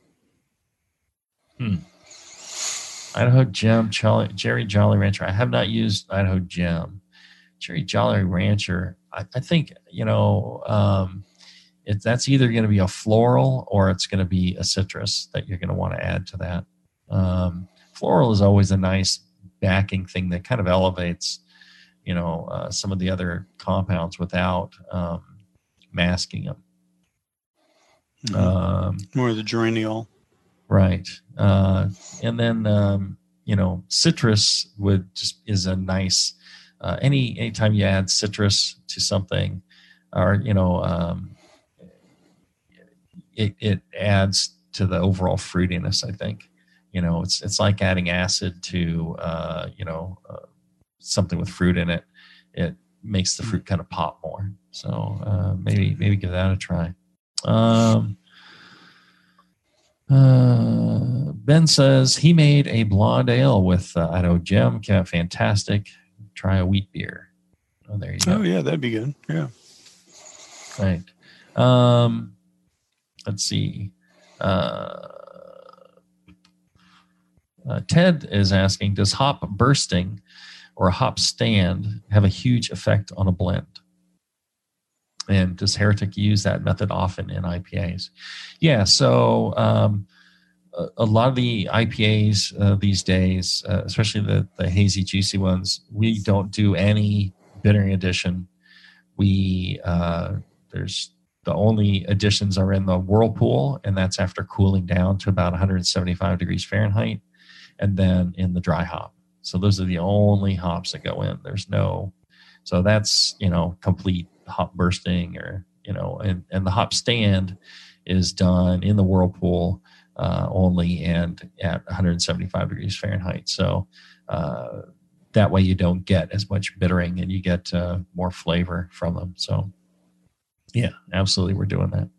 Hmm. Idaho Gem, Jolly, Cherry Jolly Rancher. I have not used Idaho Gem. Cherry Jolly Rancher. I, I think, you know, um, it, that's either going to be a floral or it's going to be a citrus that you're going to want to add to that. Um, floral is always a nice backing thing that kind of elevates, you know, uh, some of the other compounds without um, masking them. Mm-hmm. Um, More of the geraniol. Right. Uh, and then, um, you know, citrus would just is a nice, uh, any, anytime you add citrus to something or, you know, um, it, it adds to the overall fruitiness, I think. You know, it's, it's like adding acid to, uh, you know, uh, something with fruit in it. It makes the fruit kind of pop more. So, uh, maybe, maybe give that a try. Um, uh, Ben says he made a blonde ale with uh, Idaho Gem. Came out fantastic. Try a wheat beer. Oh, there you go. Oh, yeah, that'd be good. Yeah. Right. Um, let's see. Uh, Uh, Ted is asking, does hop bursting or a hop stand have a huge effect on a blend? And does Heretic use that method often in I P As? Yeah, so um, a, a lot of the I P As uh, these days, uh, especially the, the hazy, juicy ones, we don't do any bittering addition. We uh, there's the only additions are in the whirlpool, and that's after cooling down to about one hundred seventy-five degrees Fahrenheit, and then in the dry hop. So those are the only hops that go in. There's no, so that's, you know, complete hop bursting, or, you know, and, and the hop stand is done in the whirlpool uh, only and at one hundred seventy-five degrees Fahrenheit. So uh, that way you don't get as much bittering and you get uh, more flavor from them. So yeah, absolutely, we're doing that.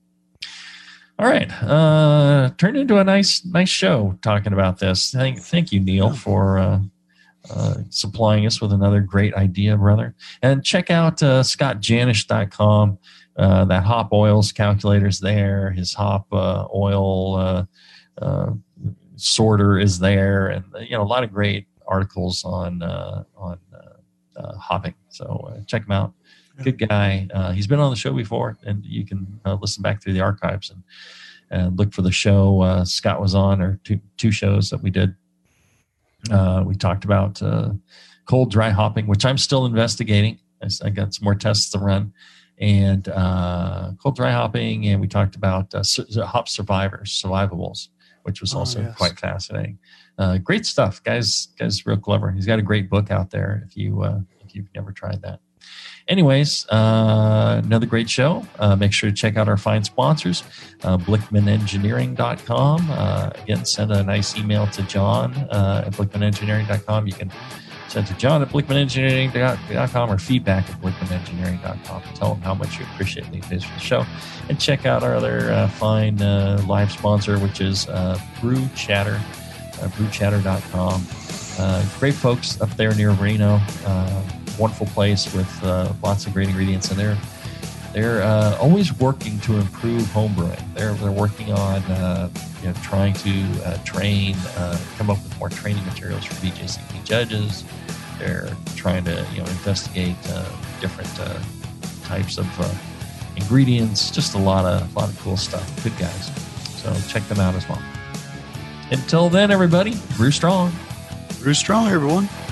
All right, uh, turned into a nice, nice show talking about this. Thank, thank you, Neil, for uh, uh, supplying us with another great idea, brother. And check out uh, scott janish dot com. Uh, that hop oils calculator's there. His hop uh, oil uh, uh, sorter is there, and you know, a lot of great articles on uh, on uh, uh, hopping. So uh, check him out. Good guy. Uh, he's been on the show before, and you can uh, listen back through the archives and, and look for the show uh, Scott was on, or two two shows that we did. Uh, we talked about uh, cold dry hopping, which I'm still investigating. I, I got some more tests to run, and uh, cold dry hopping, and we talked about uh, su- hop survivors, survivables, which was also oh, yes. quite fascinating. Uh, great stuff, guys. Guys, real clever. He's got a great book out there if you uh, if you've never tried that. Anyways, uh, another great show. Uh, make sure to check out our fine sponsors, uh, blickman engineering dot com. Uh, again, send a nice email to John uh, at blickman engineering dot com. You can send to John at blickman engineering dot com or feedback at blickman engineering dot com. Tell him how much you appreciate the for the show. And check out our other uh, fine uh, live sponsor, which is uh, Brew Chatter, uh, brew chatter dot com. Uh, great folks up there near Reno. Uh, wonderful place with uh, lots of great ingredients, and they're they're uh, always working to improve home brewing. They're they're working on uh, you know, trying to uh, train, uh, come up with more training materials for B J C P judges. They're trying to you know investigate uh, different uh, types of uh, ingredients. Just a lot of a lot of cool stuff. Good guys. So check them out as well. Until then, everybody, brew strong. Brew strong, everyone.